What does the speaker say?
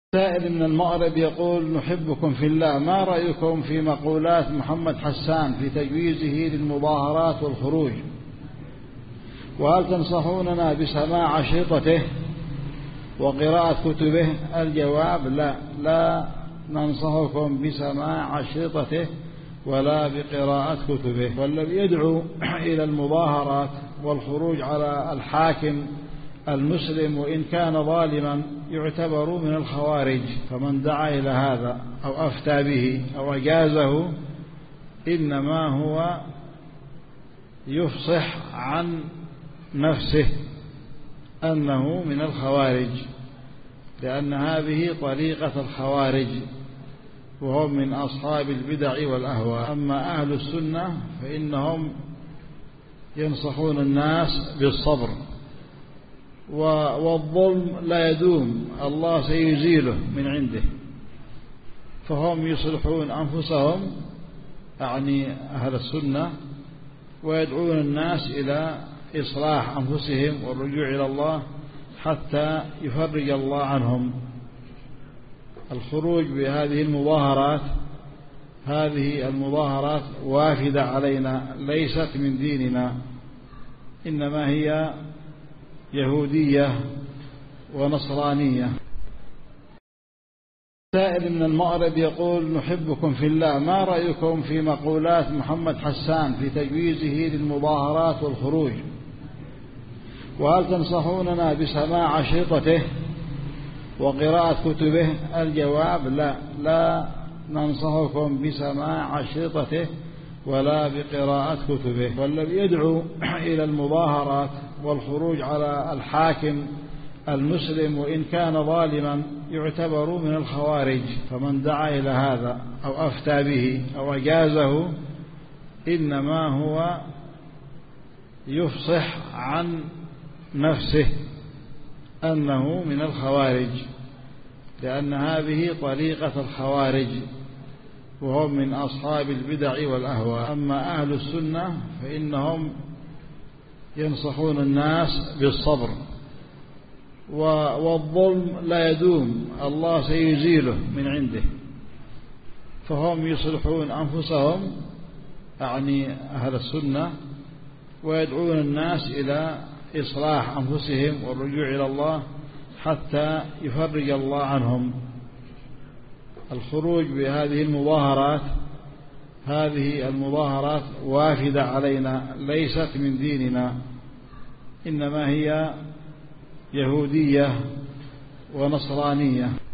سائل من المغرب يقول: نحبكم في الله، ما رأيكم في مقولات محمد حسان في تجويزه للمظاهرات والخروج؟ وهل تنصحوننا بسماع أشرطته وقراءة كتبه؟ الجواب: لا ننصحكم بسماع أشرطته ولا بقراءة كتبه. والذي يدعو إلى المظاهرات والخروج على الحاكم المسلم وإن كان ظالما يعتبر من الخوارج، فمن دعا إلى هذا أو أفتى به أو أجازه إنما هو يفصح عن نفسه أنه من الخوارج، لأن هذه طريقة الخوارج وهم من أصحاب البدع والأهواء. أما أهل السنة فإنهم ينصحون الناس بالصبر، والظلم لا يدوم، الله سيزيله من عنده، فهم يصلحون أنفسهم يعني أهل السنة، ويدعون الناس إلى إصلاح أنفسهم والرجوع إلى الله حتى يفرج الله عنهم. الخروج بهذه المظاهرات، هذه المظاهرات وافدة علينا، ليست من ديننا، إنما هي يهودية ونصرانية. سائل من المغرب يقول: نحبكم في الله، ما رأيكم في مقولات محمد حسان في تجويزه للمظاهرات والخروج؟ وهل تنصحوننا بسماع أشرطته وقراءة كتبه؟ الجواب: لا ننصحكم بسماع أشرطته ولا بقراءة كتبه. والذي يدعو إلى المظاهرات والخروج على الحاكم المسلم وإن كان ظالما يعتبر من الخوارج، فمن دعا إلى هذا أو أفتى به أو أجازه إنما هو يفصح عن نفسه أنه من الخوارج، لأن هذه طريقة الخوارج وهم من أصحاب البدع والأهواء. أما أهل السنة فإنهم ينصحون الناس بالصبر، والظلم لا يدوم، الله سيزيله من عنده، فهم يصلحون أنفسهم يعني أهل السنة، ويدعون الناس إلى إصلاح أنفسهم والرجوع إلى الله حتى يفرج الله عنهم. الخروج بهذه المظاهرات، هذه المظاهرات وافدة علينا، ليست من ديننا، إنما هي يهودية ونصرانية.